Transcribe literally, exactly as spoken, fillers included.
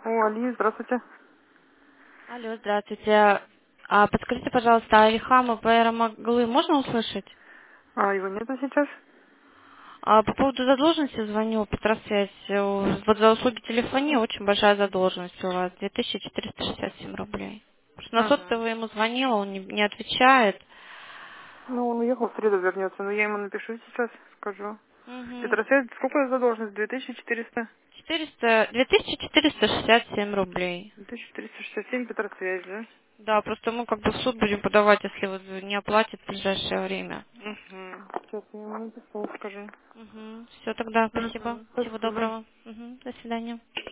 О, Али, здравствуйте. Алло, здравствуйте. А, подскажите, пожалуйста, Алихама Байрамаглы можно услышать? А, его нету сейчас? А, по поводу задолженности звоню, Петросвязь. Э, Вот за услуги телефонии очень большая задолженность у вас, две тысячи четыреста шестьдесят семь рублей. Потому что на Ага. сотовый ему звонила, он не, не отвечает. Ну, он уехал, в среду вернется, но я ему напишу сейчас, скажу. Угу. Петросвязь, сколько задолженность? две тысячи четыреста? четыреста, две тысячи четыреста шестьдесят семь рублей. две тысячи четыреста шестьдесят семь Петросвязь, да? Да, просто мы как бы в суд будем подавать, если вот не оплатит в ближайшее время. Угу. Сейчас я ему напишу, скажу. Угу. Все тогда, спасибо. Угу. Всего Спасибо. доброго. Угу. До свидания.